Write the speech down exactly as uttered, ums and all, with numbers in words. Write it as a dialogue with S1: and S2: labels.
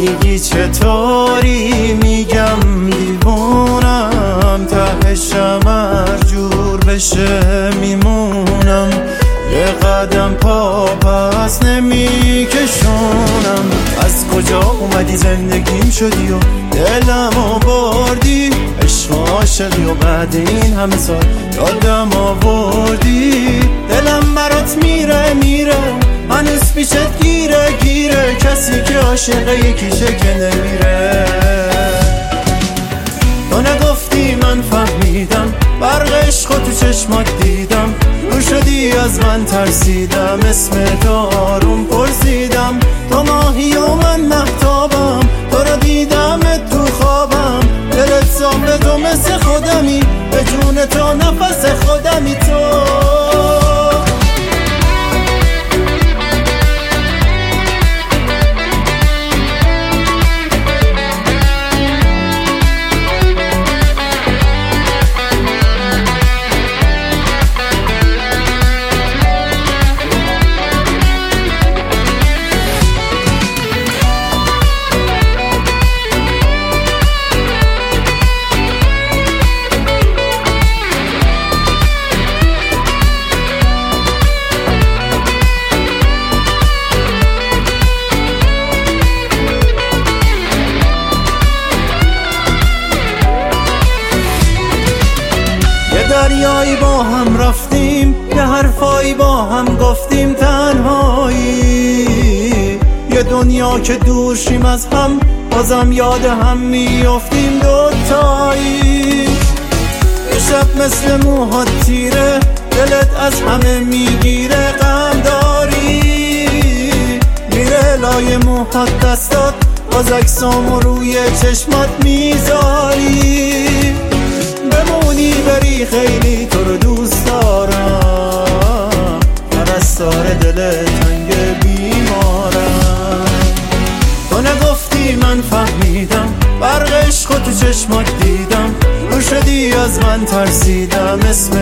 S1: میگی چطوری، میگم دیوونم، تهشم هر جور بشه میمونم، یه قدم پا پس نمیکشونم. از کجا اومدی زندگیم شدی و دلمو بردی، عشق عاشقی و بعد این همه سال یادم آوردی. دلم برات میره میره هنوز پیشت گیره گیره، کسی که عاشق یکیشه که نمیره. تو نگفتی من فهمیدم، برق عشق تو چشمات دیدم، رو شدی از من ترسیدم، اسم تو آروم پرسیدم. تو ماهی و من مهتابم، تو رو دیدم تو خوابم، دلت صاف تو مثل خودمی، به جون تو نفس خودمی تو. دریایی با هم رفتیم، یه حرفایی با هم گفتیم، تنهایی یه دنیا که دور شیم از هم، بازم یاد هم میافتیم دوتایی. یه شب مثل موهات تیره، دلت از همه میگیره، غم داری میره لای موهات دستات، باز عکسامو روی چشمات میذاری. بمونی بری خیلی تو رو دوست دارم، پرستار دل تنگ بیمارم. تو نگفتی من فهمیدم، برق عشق تو چشمات دیدم، رو شدی از من ترسیدم، اسم